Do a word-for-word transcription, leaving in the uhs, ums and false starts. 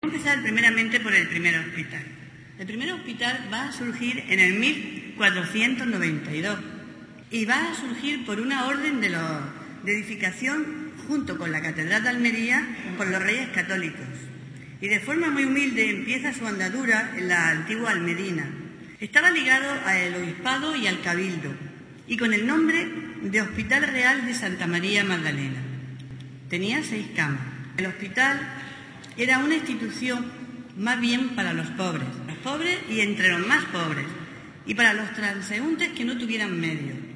Vamos a empezar primeramente por el primer hospital. El primer hospital va a surgir en el mil cuatrocientos noventa y dos y va a surgir por una orden de, los, de edificación junto con la Catedral de Almería por los Reyes Católicos. Y de forma muy humilde empieza su andadura en la antigua Almedina. Estaba ligado al obispado y al cabildo y con el nombre de Hospital Real de Santa María Magdalena. Tenía seis camas. El hospital era una institución más bien para los pobres, los pobres y entre los más pobres, y para los transeúntes que no tuvieran medios.